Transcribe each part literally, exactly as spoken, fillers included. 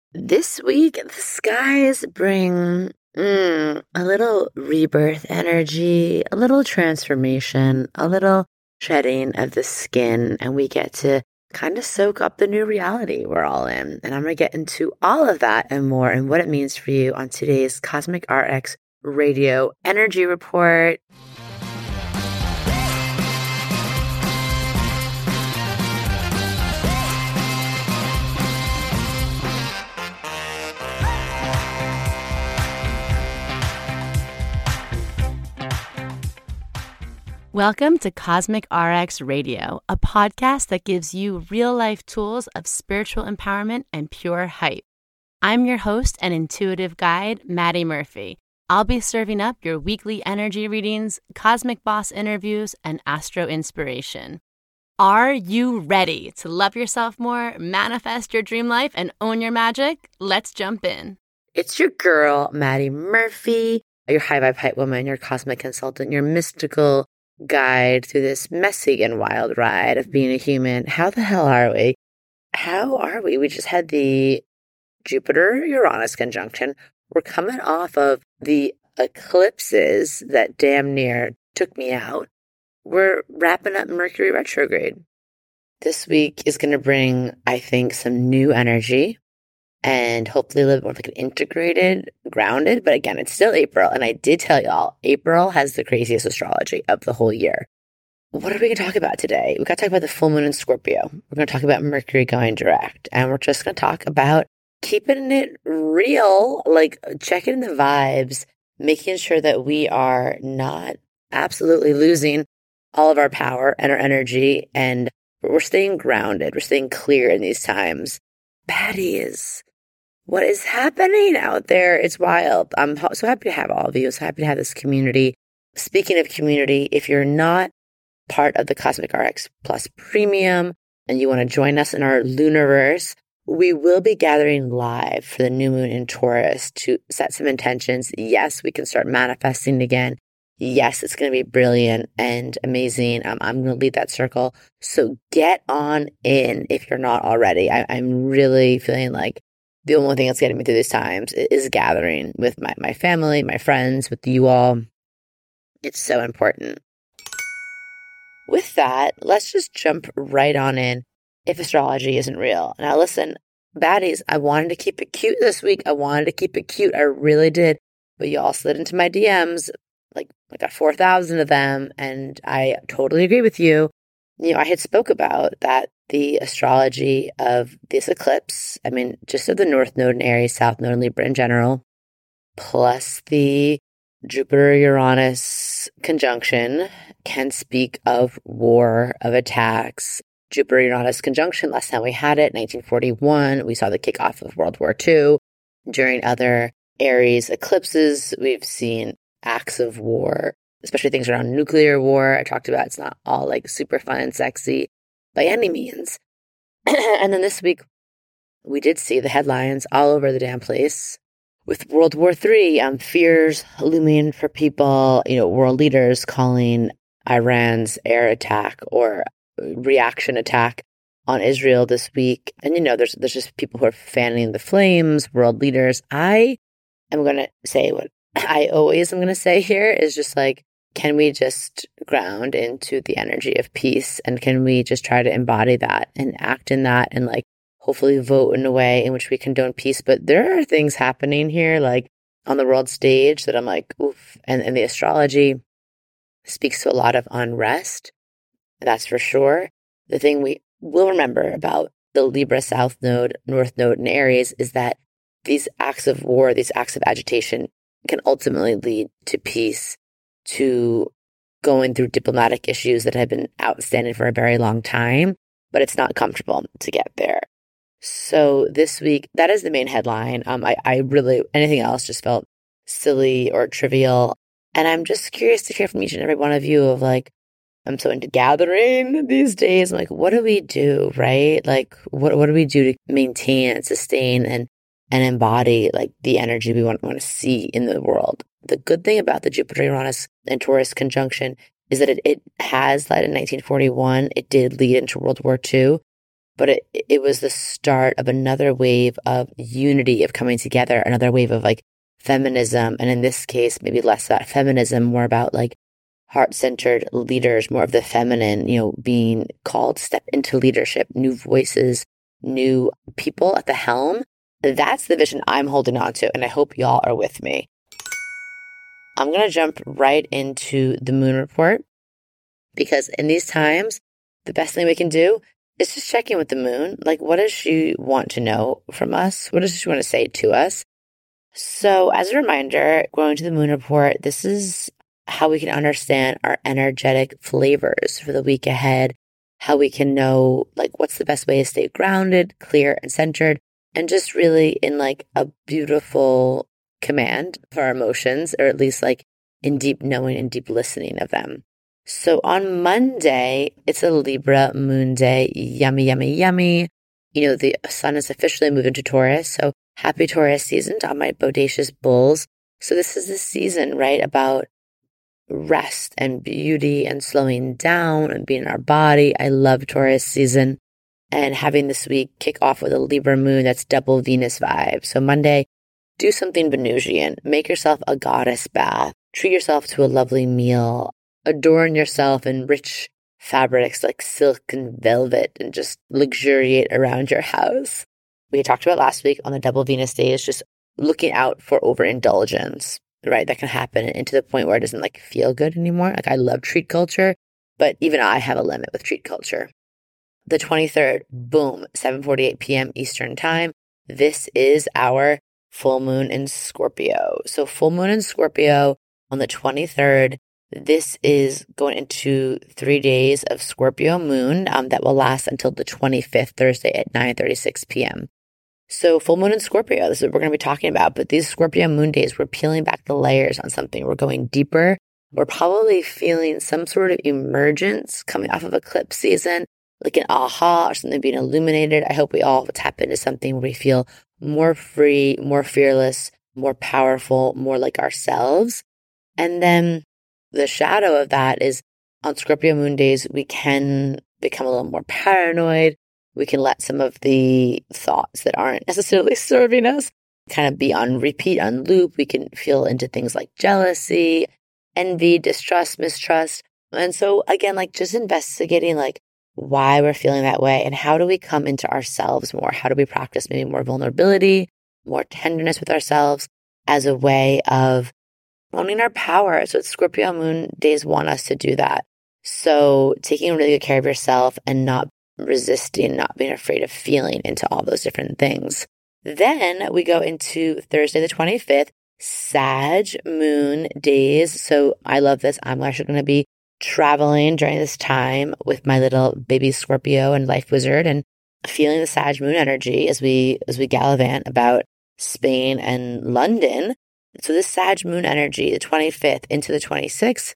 This week, the skies bring mm, a little rebirth energy, a little transformation, a little shedding of the skin, and we get to kind of soak up the new reality we're all in. And I'm going to get into all of that and more and what it means for you on today's Cosmic R X Radio Energy Report. Welcome to Cosmic R X Radio, a podcast that gives you real-life tools of spiritual empowerment and pure hype. I'm your host and intuitive guide, Maddie Murphy. I'll be serving up your weekly energy readings, cosmic boss interviews, and astro inspiration. Are you ready to love yourself more, manifest your dream life, and own your magic? Let's jump in. It's your girl, Maddie Murphy, your high vibe hype woman, your cosmic consultant, your mystical guide through this messy and wild ride of being a human. How the hell are we? How are we? We just had the Jupiter-Uranus conjunction. We're coming off of the eclipses that damn near took me out. We're wrapping up Mercury retrograde. This week is going to bring, I think, some new energy and hopefully a little more like an integrated, grounded. But again, it's still April. And I did tell y'all, April has the craziest astrology of the whole year. What are we going to talk about today? We got to talk about the full moon in Scorpio. We're going to talk about Mercury going direct. And we're just going to talk about keeping it real, like checking the vibes, making sure that we are not absolutely losing all of our power and our energy. And we're staying grounded. We're staying clear in these times. Baddies. What is happening out there? It's wild. I'm so happy to have all of you. So happy to have this community. Speaking of community, if you're not part of the Cosmic R X Plus Premium and you want to join us in our Lunarverse, we will be gathering live for the new moon in Taurus to set some intentions. Yes, we can start manifesting again. Yes, it's going to be brilliant and amazing. Um, I'm going to lead that circle. So get on in if you're not already. I, I'm really feeling like the only thing that's getting me through these times is gathering with my, my family, my friends, with you all. It's so important. With that, let's just jump right on in if astrology isn't real. Now listen, baddies, I wanted to keep it cute this week. I wanted to keep it cute. I really did. But you all slid into my D Ms. Like I got four thousand of them. And I totally agree with you. You know, I had spoke about that the astrology of this eclipse, I mean, just of the North Node in Aries, South Node in Libra in general, plus the Jupiter-Uranus conjunction can speak of war, of attacks. Jupiter-Uranus conjunction, last time we had it, nineteen forty-one, we saw the kickoff of World War Two. During other Aries eclipses, we've seen acts of war, especially things around nuclear war. I talked about it's not all like super fun and sexy by any means. And then this week, we did see the headlines all over the damn place with World War Three, um, fears looming for people, you know, world leaders calling Iran's air attack or reaction attack on Israel this week. And, you know, there's there's just people who are fanning the flames, world leaders. I am going to say what I always am going to say here is just like, can we just ground into the energy of peace? And can we just try to embody that and act in that and like hopefully vote in a way in which we condone peace? But there are things happening here like on the world stage that I'm like, oof. And, and the astrology speaks to a lot of unrest. That's for sure. The thing we will remember about the Libra South Node, North Node in Aries is that these acts of war, these acts of agitation can ultimately lead to peace, to going through diplomatic issues that have been outstanding for a very long time, but it's not comfortable to get there. So this week, that is the main headline. Um, I, I really, anything else just felt silly or trivial. And I'm just curious to hear from each and every one of you of like, I'm so into gathering these days. I'm like, what do we do, right? Like, what what do we do to maintain and sustain and and embody like the energy we want, want to see in the world? The good thing about the Jupiter-Uranus and Taurus conjunction is that it, it has led in nineteen forty-one. It did lead into World War Two. but it, it was the start of another wave of unity, of coming together, another wave of like feminism. And in this case, maybe less about feminism, more about like heart-centered leaders, more of the feminine, you know, being called to step into leadership, new voices, new people at the helm. That's the vision I'm holding on to, and I hope y'all are with me. I'm going to jump right into the moon report, because in these times, the best thing we can do is just check in with the moon. Like, what does she want to know from us? What does she want to say to us? So as a reminder, going to the moon report, this is how we can understand our energetic flavors for the week ahead, how we can know like what's the best way to stay grounded, clear, and centered, and just really in like a beautiful command of our emotions, or at least like in deep knowing and deep listening of them. So on Monday, it's a Libra moon day. Yummy, yummy, yummy. You know, the sun is officially moved into Taurus. So happy Taurus season to all my bodacious bulls. So this is the season, right, about rest and beauty and slowing down and being in our body. I love Taurus season. And having this week kick off with a Libra moon, that's double Venus vibe. So Monday, do something Venusian. Make yourself a goddess bath. Treat yourself to a lovely meal. Adorn yourself in rich fabrics like silk and velvet, and just luxuriate around your house. We talked about last week on the double Venus days, just looking out for overindulgence, right? That can happen, and to the point where it doesn't like feel good anymore. Like, I love treat culture, but even I have a limit with treat culture. The twenty-third, boom, seven forty-eight p.m. Eastern time. This is our full moon in Scorpio. So full moon in Scorpio on the twenty-third. This is going into three days of Scorpio moon um, that will last until the twenty-fifth, Thursday at nine thirty-six p.m. So full moon in Scorpio, this is what we're going to be talking about. But these Scorpio moon days, we're peeling back the layers on something. We're going deeper. We're probably feeling some sort of emergence coming off of eclipse season, like an aha or something being illuminated. I hope we all tap into something where we feel more free, more fearless, more powerful, more like ourselves. And then the shadow of that is on Scorpio moon days, we can become a little more paranoid. We can let some of the thoughts that aren't necessarily serving us kind of be on repeat, on loop. We can feel into things like jealousy, envy, distrust, mistrust. And so again, like just investigating like why we're feeling that way and how do we come into ourselves more? How do we practice maybe more vulnerability, more tenderness with ourselves as a way of owning our power? So Scorpio moon days want us to do that. So taking really good care of yourself and not resisting, not being afraid of feeling into all those different things. Then we go into Thursday the twenty-fifth, Sag moon days. So I love this. I'm actually going to be traveling during this time with my little baby Scorpio and life wizard, and feeling the Sag moon energy as we as we gallivant about Spain and London. So this Sag moon energy, the twenty-fifth into the twenty-sixth,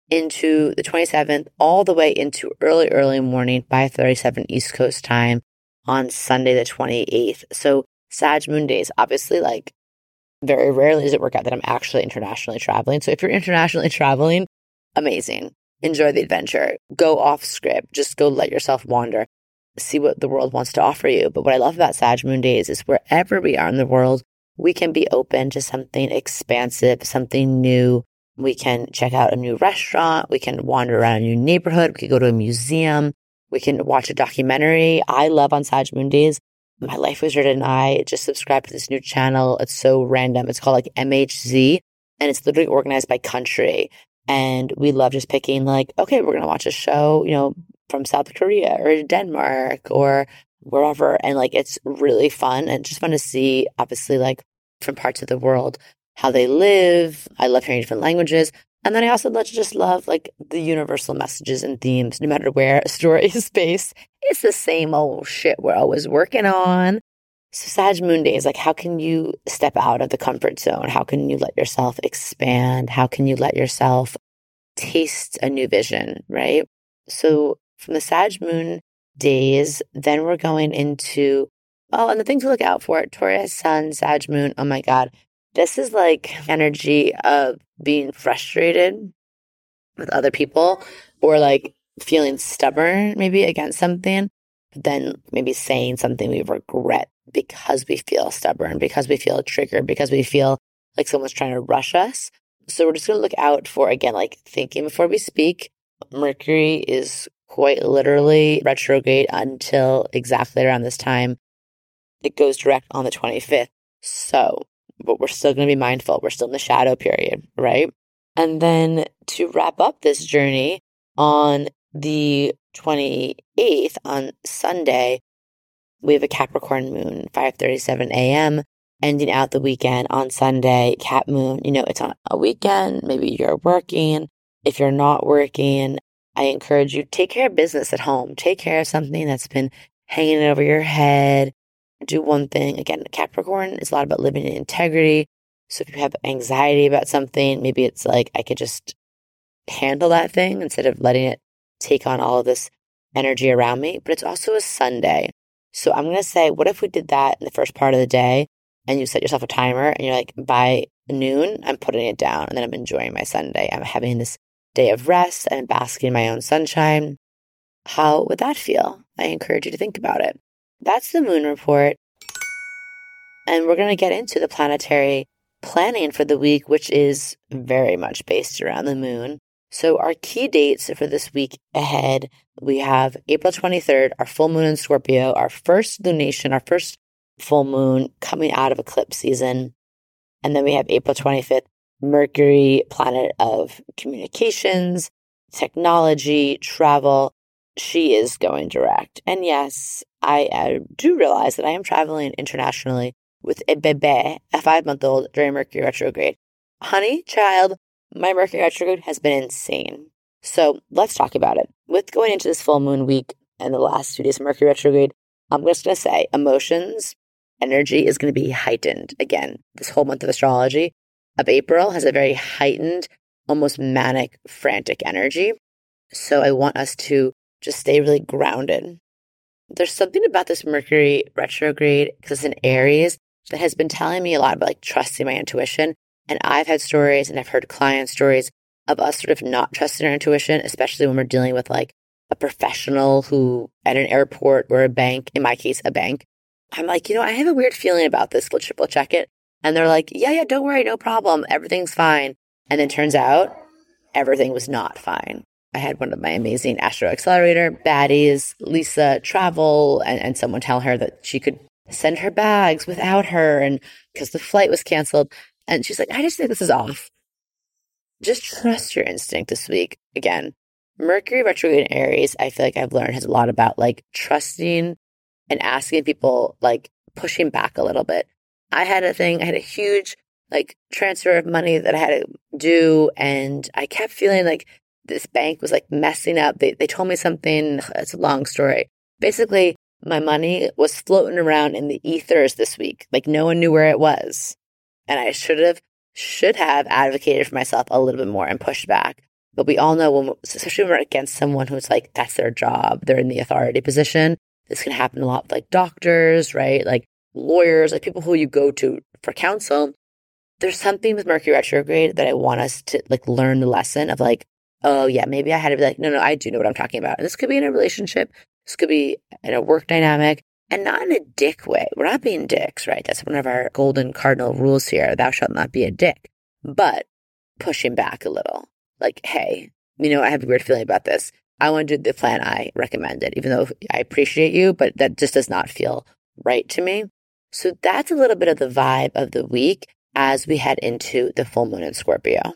into the twenty-seventh, all the way into early, early morning, five thirty-seven East Coast time on Sunday the twenty-eighth. So Sag moon days, obviously, like very rarely does it work out that I'm actually internationally traveling. So if you're internationally traveling, amazing. Enjoy the adventure. Go off script. Just go let yourself wander. See what the world wants to offer you. But what I love about Sag moon days is wherever we are in the world, we can be open to something expansive, something new. We can check out a new restaurant. We can wander around a new neighborhood. We could go to a museum. We can watch a documentary. I love on Sag moon days. My life wizard and I just subscribed to this new channel. It's so random. It's called like M H Z, and it's literally organized by country. And we love just picking like, okay, we're going to watch a show, you know, from South Korea or Denmark or wherever. And like, it's really fun and just fun to see, obviously, like different parts of the world, how they live. I love hearing different languages. And then I also just love like the universal messages and themes, no matter where a story is based. It's the same old shit we're always working on. So Sag moon days, like how can you step out of the comfort zone? How can you let yourself expand? How can you let yourself taste a new vision, right? So from the Sag moon days, then we're going into, oh, and the things to look out for, Taurus, Sun, Sag moon. Oh my God. This is like energy of being frustrated with other people or like feeling stubborn maybe against something. then maybe saying something we regret because we feel stubborn, because we feel triggered, because we feel like someone's trying to rush us. So we're just going to look out for, again, like thinking before we speak. Mercury is quite literally retrograde until exactly around this time. It goes direct on the twenty-fifth. So, but we're still going to be mindful. We're still in the shadow period, right? And then to wrap up this journey on the twenty-eighth, on Sunday, we have a Capricorn moon, five thirty-seven a.m., ending out the weekend on Sunday. Cap moon, you know, it's on a weekend. Maybe you're working. If you're not working, I encourage you, take care of business at home. Take care of something that's been hanging over your head. Do one thing. Again, Capricorn is a lot about living in integrity. So if you have anxiety about something, maybe it's like, I could just handle that thing instead of letting it take on all of this energy around me. But it's also a Sunday. So I'm going to say, what if we did that in the first part of the day and you set yourself a timer and you're like, by noon, I'm putting it down and then I'm enjoying my Sunday. I'm having this day of rest and basking in my own sunshine. How would that feel? I encourage you to think about it. That's the moon report. And we're going to get into the planetary planning for the week, which is very much based around the moon. So our key dates for this week ahead, we have April twenty-third, our full moon in Scorpio, our first lunation, our first full moon coming out of eclipse season. And then we have April twenty-fifth, Mercury, planet of communications, technology, travel. She is going direct. And yes, I, I do realize that I am traveling internationally with a bebe, a five-month-old, during Mercury retrograde. Honey, child, my Mercury retrograde has been insane. So let's talk about it. With going into this full moon week and the last two days of Mercury retrograde, I'm just going to say emotions, energy is going to be heightened. Again, this whole month of astrology of April has a very heightened, almost manic, frantic energy. So I want us to just stay really grounded. There's something about this Mercury retrograde, because it's in Aries, that has been telling me a lot about like trusting my intuition. And I've had stories and I've heard client stories of us sort of not trusting our intuition, especially when we're dealing with like a professional who at an airport or a bank, in my case, a bank. I'm like, you know, I have a weird feeling about this. We'll triple check it. And they're like, yeah, yeah, don't worry, no problem. Everything's fine. And then turns out everything was not fine. I had one of my amazing Astro Accelerator baddies, Lisa, travel, and, and someone tell her that she could send her bags without her, and because the flight was canceled. And she's like, I just think this is off. Just trust your instinct this week. Again, Mercury retrograde in Aries, I feel like I've learned has a lot about like trusting and asking people, like pushing back a little bit. I had a thing, I had a huge like transfer of money that I had to do, and I kept feeling like this bank was like messing up. They they told me something. It's a long story. Basically, my money was floating around in the ethers this week. Like no one knew where it was. And I should have, should have advocated for myself a little bit more and pushed back. But we all know, when, especially when we're against someone who's like, that's their job, they're in the authority position. This can happen a lot with like doctors, right? Like lawyers, like people who you go to for counsel. There's something with Mercury retrograde that I want us to like learn the lesson of like, oh yeah, maybe I had to be like, no, no, I do know what I'm talking about. And this could be in a relationship. This could be in a work dynamic, and not in a dick way. We're not being dicks, right? That's one of our golden cardinal rules here. Thou shalt not be a dick. But pushing back a little. Like, hey, you know, I have a weird feeling about this. I want to do the plan I recommended, even though I appreciate you, but that just does not feel right to me. So that's a little bit of the vibe of the week as we head into the full moon in Scorpio.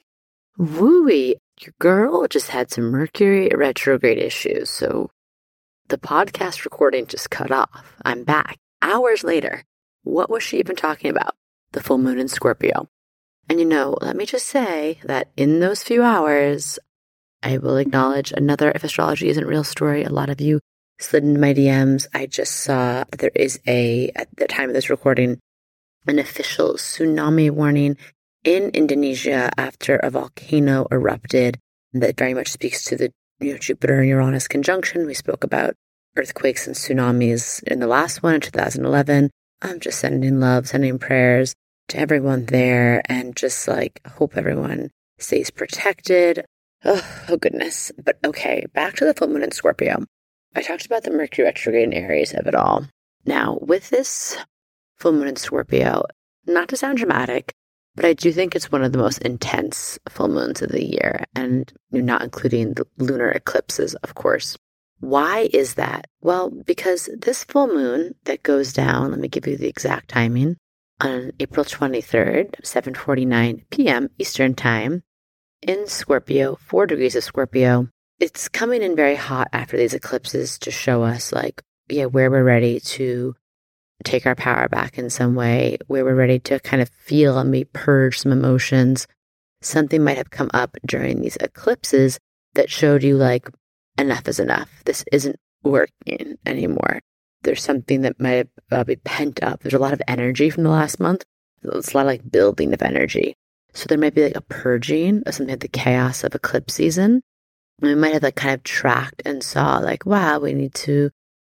Wooey, your girl just had some Mercury retrograde issues, so the podcast recording just cut off. I'm back. Hours later. What was she even talking about? The full moon in Scorpio. And you know, let me just say that in those few hours, I will acknowledge another If Astrology Isn't Real story. A lot of you slid into my D Ms. I just saw that there is a, at the time of this recording, an official tsunami warning in Indonesia after a volcano erupted that very much speaks to the you know, Jupiter and Uranus conjunction. We spoke about earthquakes and tsunamis in the last one in two thousand eleven. I'm just sending love, sending prayers to everyone there, and just like hope everyone stays protected. Oh, oh goodness. But okay, back to the full moon in Scorpio. I talked about the Mercury retrograde in Aries of it all. Now, with this full moon in Scorpio, not to sound dramatic, but I do think it's one of the most intense full moons of the year, and not including the lunar eclipses, of course. Why is that? Well, because this full moon that goes down, let me give you the exact timing, on April twenty-third, seven forty-nine p.m. Eastern Time, in Scorpio, four degrees of Scorpio. It's coming in very hot after these eclipses to show us, like, yeah, where we're ready to take our power back in some way, where we're ready to kind of feel and maybe purge some emotions. Something might have come up during these eclipses that showed you, like, enough is enough. This isn't working anymore. There's something that might uh, be pent up. There's a lot of energy from the last month. It's a lot of like building of energy. So there might be like a purging of something of the chaos of eclipse season. And we might have like kind of tracked and saw like, wow, we need to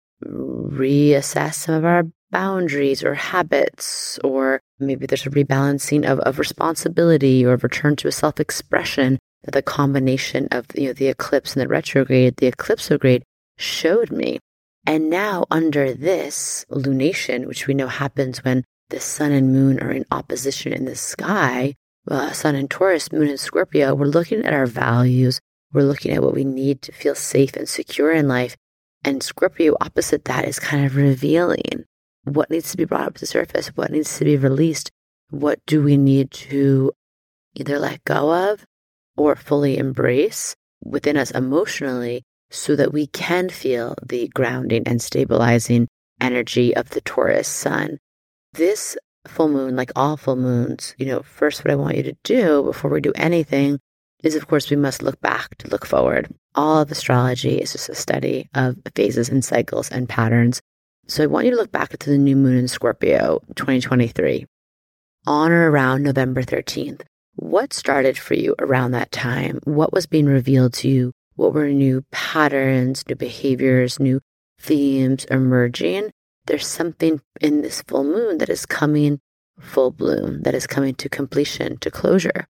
reassess some of our boundaries or habits, or maybe there's a rebalancing of, of responsibility or return to a self-expression. That the combination of, you know, the eclipse and the retrograde, the eclipsograde showed me. And now under this lunation, which we know happens when the sun and moon are in opposition in the sky, uh, sun in Taurus, moon in Scorpio, we're looking at our values. We're looking at what we need to feel safe and secure in life. And Scorpio opposite that is kind of revealing what needs to be brought up to the surface, what needs to be released, what do we need to either let go of or fully embrace within us emotionally, so that we can feel the grounding and stabilizing energy of the Taurus sun. This full moon, like all full moons, you know, first what I want you to do before we do anything is, of course, we must look back to look forward. All of astrology is just a study of phases and cycles and patterns. So I want you to look back to the new moon in Scorpio, twenty twenty-three, on or around November thirteenth. What started for you around that time? What was being revealed to you? What were new patterns, new behaviors, new themes emerging? There's something in this full moon that is coming full bloom, that is coming to completion, to closure.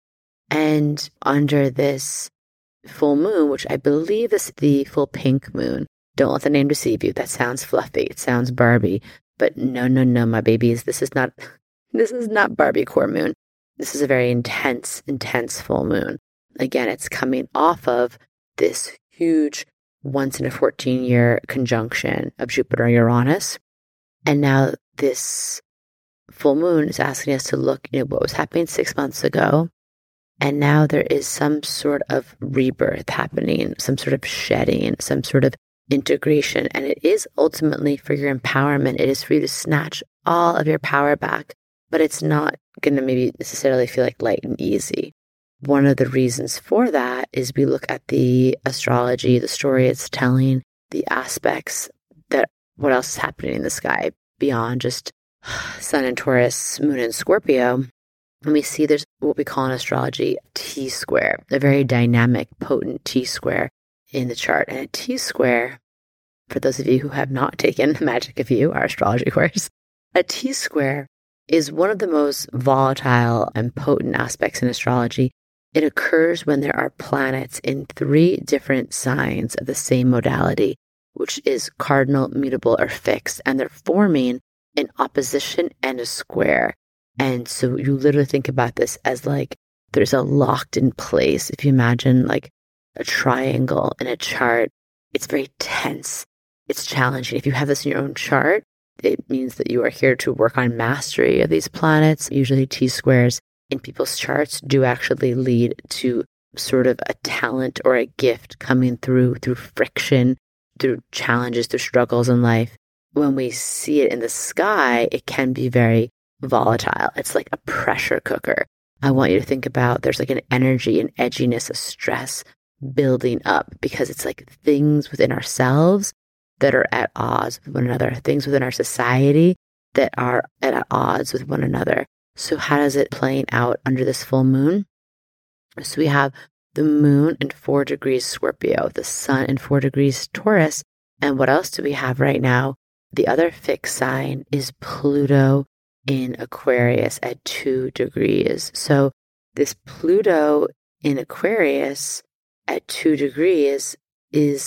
And under this full moon, which I believe is the full pink moon, don't let the name deceive you. That sounds fluffy. It sounds Barbie. But no, no, no, my babies. This is not, this is not Barbie core moon. This is a very intense, intense full moon. Again, it's coming off of this huge once in a fourteen year conjunction of Jupiter and Uranus. And now this full moon is asking us to look, you know, what was happening six months ago. And now there is some sort of rebirth happening, some sort of shedding, some sort of integration. And it is ultimately for your empowerment. It is for you to snatch all of your power back. But it's not going to maybe necessarily feel like light and easy. One of the reasons for that is we look at the astrology, the story it's telling, the aspects that what else is happening in the sky beyond just sun in Taurus, moon in Scorpio. And we see there's what we call in astrology a T-square, a very dynamic, potent T-square in the chart. And a T-square, for those of you who have not taken Magic of You, our astrology course, a T-square is one of the most volatile and potent aspects in astrology. It occurs when there are planets in three different signs of the same modality, which is cardinal, mutable, or fixed, and they're forming an opposition and a square. And so you literally think about this as like there's a locked in place. If you imagine like a triangle in a chart, it's very tense. It's challenging. If you have this in your own chart, it means that you are here to work on mastery of these planets. Usually T-squares in people's charts do actually lead to sort of a talent or a gift coming through, through friction, through challenges, through struggles in life. When we see it in the sky, it can be very volatile. It's like a pressure cooker. I want you to think about there's like an energy, an edginess, a stress building up because it's like things within ourselves that are at odds with one another, things within our society that are at odds with one another. So how does it playing out under this full moon? So we have the moon in four degrees Scorpio, the sun in four degrees Taurus. And what else do we have right now? The other fixed sign is Pluto in Aquarius at two degrees. So this Pluto in Aquarius at two degrees is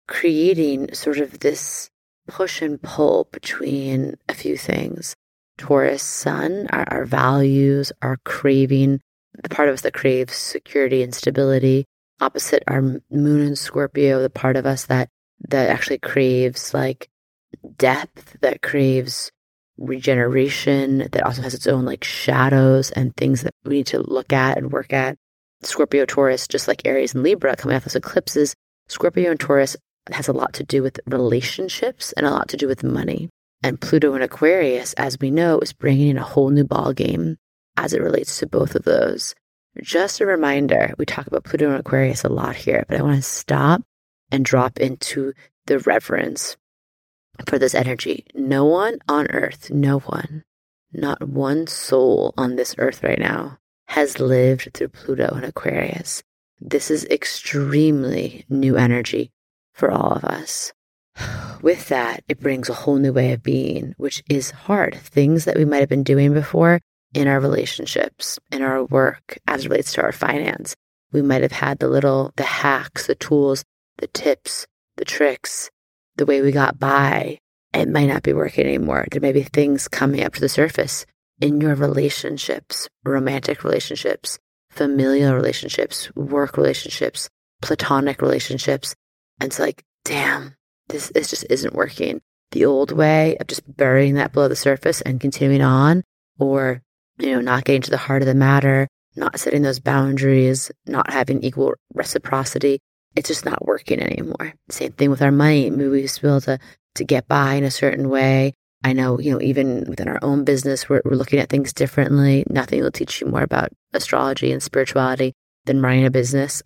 creating sort of this push and pull between a few things. Taurus sun, our, our values, our craving, the part of us that craves security and stability. Opposite our moon in Scorpio, the part of us that that actually craves like depth, that craves regeneration, that also has its own like shadows and things that we need to look at and work at. Scorpio, Taurus, just like Aries and Libra coming off those eclipses, Scorpio and Taurus has a lot to do with relationships and a lot to do with money. And Pluto and Aquarius, as we know, is bringing in a whole new ball game as it relates to both of those. Just a reminder, we talk about Pluto and Aquarius a lot here, but I want to stop and drop into the reverence for this energy. No one on earth, no one, not one soul on this earth right now has lived through Pluto and Aquarius. This is extremely new energy for all of us. With that, it brings a whole new way of being, which is hard. Things that we might have been doing before in our relationships, in our work, as it relates to our finance. We might have had the little, the hacks, the tools, the tips, the tricks, the way we got by. It might not be working anymore. There may be things coming up to the surface in your relationships, romantic relationships, familial relationships, work relationships, platonic relationships. And it's like, damn, this, this just isn't working. The old way of just burying that below the surface and continuing on, or, you know, not getting to the heart of the matter, not setting those boundaries, not having equal reciprocity, it's just not working anymore. Same thing with our money. Maybe we used to be able to, to get by in a certain way. I know, you know, even within our own business, we're, we're looking at things differently. Nothing will teach you more about astrology and spirituality than running a business.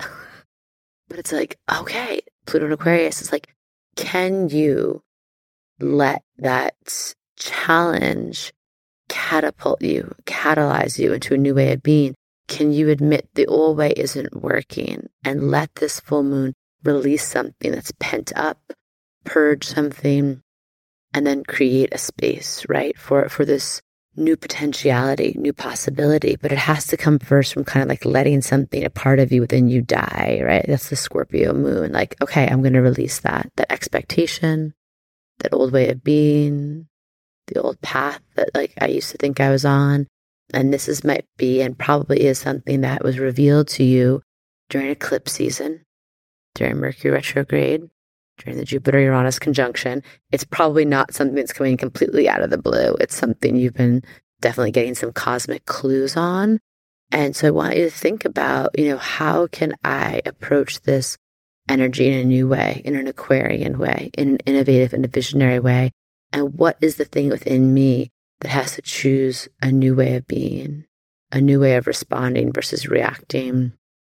But it's like, okay, Pluto and Aquarius is like, can you let that challenge catapult you, catalyze you into a new way of being? Can you admit the old way isn't working and let this full moon release something that's pent up, purge something, and then create a space, right, for, for this new potentiality, new possibility. But it has to come first from kind of like letting something, a part of you within you die, right? That's the Scorpio moon. Like, okay, I'm going to release that, that expectation, that old way of being, the old path that like I used to think I was on. And this is might be and probably is something that was revealed to you during eclipse season, during Mercury retrograde, during the Jupiter-Uranus conjunction. It's probably not something that's coming completely out of the blue. It's something you've been definitely getting some cosmic clues on. And so I want you to think about, you know, how can I approach this energy in a new way, in an Aquarian way, in an innovative and a visionary way? And what is the thing within me that has to choose a new way of being, a new way of responding versus reacting,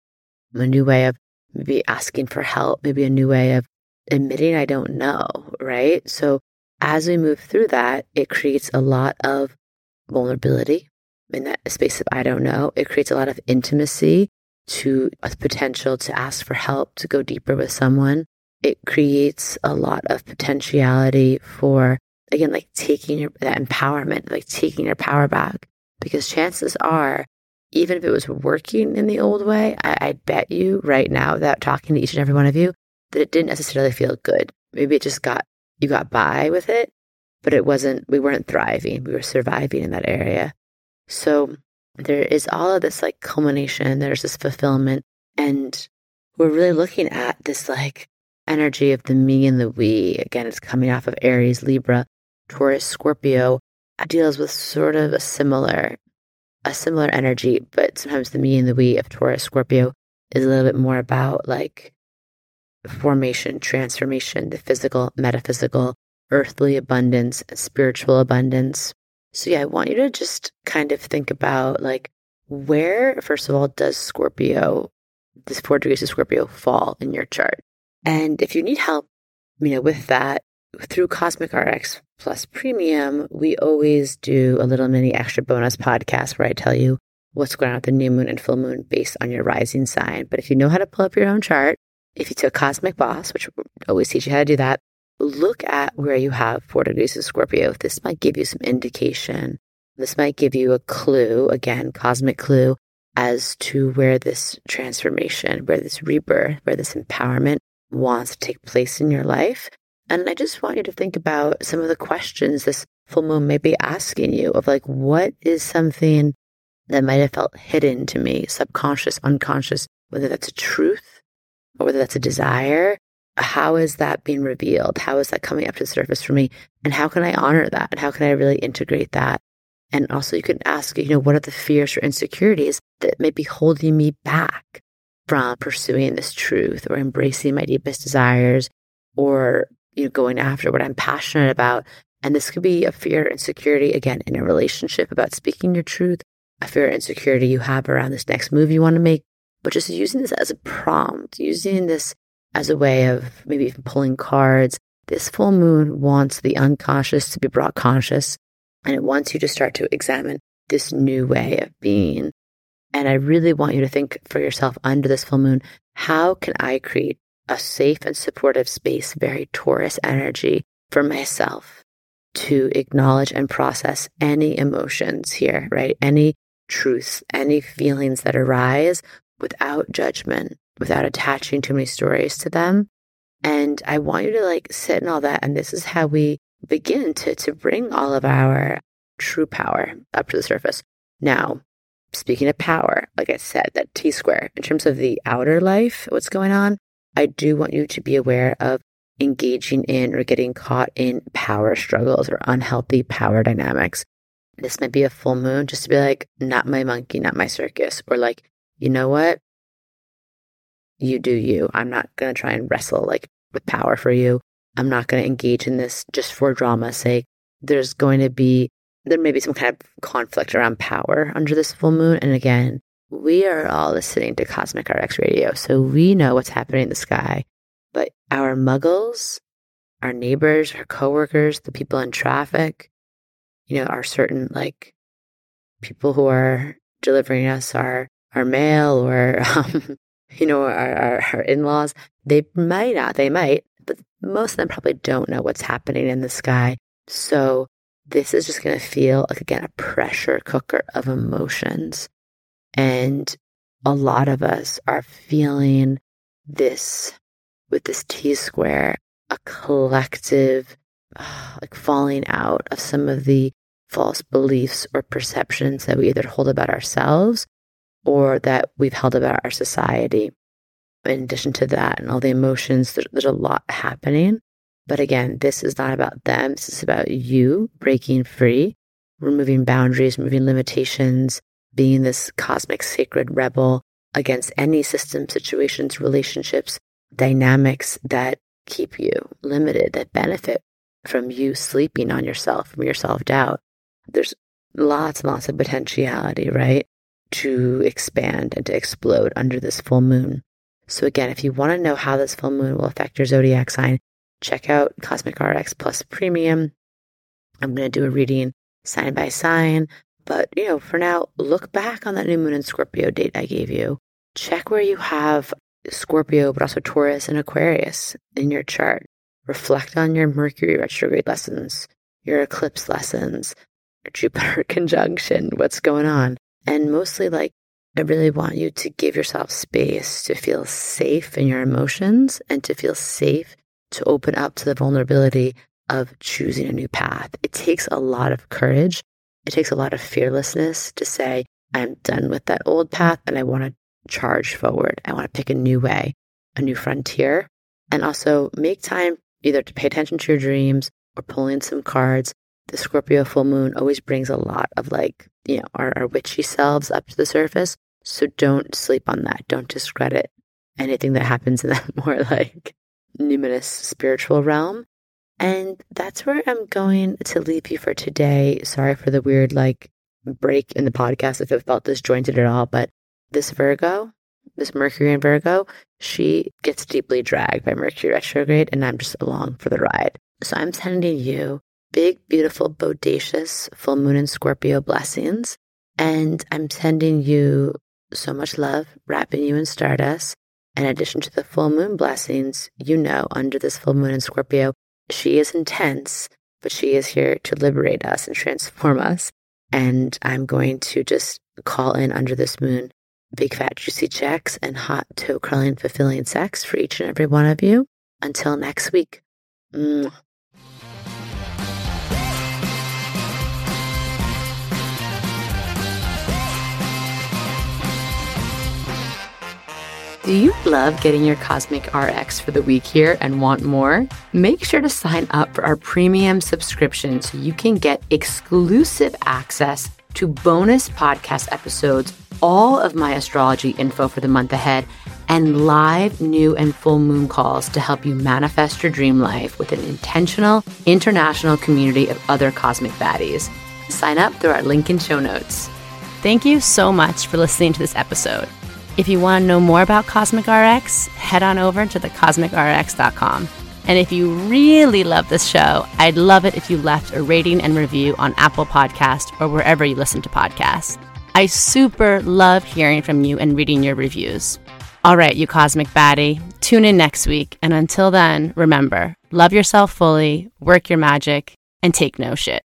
a new way of maybe asking for help, maybe a new way of admitting I don't know, right? So as we move through that, it creates a lot of vulnerability in that space of I don't know. It creates a lot of intimacy to a potential to ask for help, to go deeper with someone. It creates a lot of potentiality for, again, like taking your, that empowerment, like taking your power back. Because chances are, even if it was working in the old way, I, I bet you right now, without talking to each and every one of you, that it didn't necessarily feel good. Maybe it just got, you got by with it, but it wasn't, we weren't thriving. We were surviving in that area. So there is all of this like culmination, there's this fulfillment, and we're really looking at this like energy of the me and the we. Again, it's coming off of Aries, Libra, Taurus, Scorpio. It deals with sort of a similar, a similar energy, but sometimes the me and the we of Taurus, Scorpio is a little bit more about like formation, transformation, the physical, metaphysical, earthly abundance, spiritual abundance. So yeah, I want you to just kind of think about like where, first of all, does Scorpio, this four degrees of Scorpio fall in your chart? And if you need help, you know, with that, through Cosmic R X Plus Premium, we always do a little mini extra bonus podcast where I tell you what's going on with the new moon and full moon based on your rising sign. But if you know how to pull up your own chart, if you took Cosmic Boss, which we always teach you how to do that, look at where you have four degrees of Scorpio. This might give you some indication. This might give you a clue, again, cosmic clue, as to where this transformation, where this rebirth, where this empowerment, wants to take place in your life. And I just want you to think about some of the questions this full moon may be asking you of like, what is something that might have felt hidden to me, subconscious, unconscious, whether that's a truth or whether that's a desire. How is that being revealed? How is that coming up to the surface for me? And how can I honor that? And how can I really integrate that? And also you can ask, you know, what are the fears or insecurities that may be holding me back from pursuing this truth or embracing my deepest desires or, you know, going after what I'm passionate about? And this could be a fear, insecurity, again, in a relationship about speaking your truth, a fear, insecurity you have around this next move you want to make, but just using this as a prompt, using this as a way of maybe even pulling cards. This full moon wants the unconscious to be brought conscious, and it wants you to start to examine this new way of being. And I really want you to think for yourself under this full moon, how can I create a safe and supportive space, very Taurus energy for myself to acknowledge and process any emotions here, right? Any truths, any feelings that arise without judgment, without attaching too many stories to them. And I want you to like sit in all that. And this is how we begin to, to bring all of our true power up to the surface. Now, speaking of power, like I said, that T square, in terms of the outer life, what's going on, I do want you to be aware of engaging in or getting caught in power struggles or unhealthy power dynamics. This might be a full moon just to be like, not my monkey, not my circus. Or like, you know what? You do you. I'm not going to try and wrestle like with power for you. I'm not going to engage in this just for drama's sake. There's going to be, there may be some kind of conflict around power under this full moon. And again, we are all listening to Cosmic R X Radio, so we know what's happening in the sky. But our muggles, our neighbors, our coworkers, the people in traffic, you know, our certain like people who are delivering us our, our mail or, um, you know, our, our, our in-laws, they might not, they might, but most of them probably don't know what's happening in the sky. So this is just going to feel like, again, a pressure cooker of emotions. And a lot of us are feeling this with this T square, a collective, uh, like falling out of some of the false beliefs or perceptions that we either hold about ourselves or that we've held about our society. In addition to that and all the emotions, there's, there's a lot happening. But again, this is not about them. This is about you breaking free, removing boundaries, removing limitations, being this cosmic sacred rebel against any system, situations, relationships, dynamics that keep you limited, that benefit from you sleeping on yourself, from your self-doubt. There's lots and lots of potentiality, right, to expand and to explode under this full moon. So again, if you want to know how this full moon will affect your zodiac sign, check out Cosmic R X Plus Premium. I'm going to do a reading sign by sign. But, you know, for now, look back on that new moon in Scorpio date I gave you. Check where you have Scorpio, but also Taurus and Aquarius in your chart. Reflect on your Mercury retrograde lessons, your eclipse lessons, your Jupiter conjunction, what's going on. And mostly, like, I really want you to give yourself space to feel safe in your emotions and to feel safe to open up to the vulnerability of choosing a new path. It takes a lot of courage. It takes a lot of fearlessness to say, I'm done with that old path and I want to charge forward. I want to pick a new way, a new frontier, and also make time either to pay attention to your dreams or pull in some cards. The Scorpio full moon always brings a lot of like, you know, our, our witchy selves up to the surface. So don't sleep on that. Don't discredit anything that happens in that more like numinous spiritual realm. And that's where I'm going to leave you for today. Sorry for the weird like break in the podcast if it felt disjointed at all. But this Virgo, this Mercury in Virgo, she gets deeply dragged by Mercury retrograde, and I'm just along for the ride. So I'm sending you big, beautiful, bodacious full moon in Scorpio blessings. And I'm sending you so much love, wrapping you in stardust. In addition to the full moon blessings, you know, under this full moon in Scorpio, she is intense, but she is here to liberate us and transform us. And I'm going to just call in under this moon big fat juicy checks and hot toe curling fulfilling sex for each and every one of you. Until next week. Mwah. Do you love getting your Cosmic R X for the week here and want more? Make sure to sign up for our premium subscription so you can get exclusive access to bonus podcast episodes, all of my astrology info for the month ahead, and live new and full moon calls to help you manifest your dream life with an intentional, international community of other cosmic baddies. Sign up through our link in show notes. Thank you so much for listening to this episode. If you want to know more about Cosmic R X, head on over to the cosmic r x dot com. And if you really love this show, I'd love it if you left a rating and review on Apple Podcasts or wherever you listen to podcasts. I super love hearing from you and reading your reviews. All right, you cosmic baddie, tune in next week. And until then, remember, love yourself fully, work your magic, and take no shit.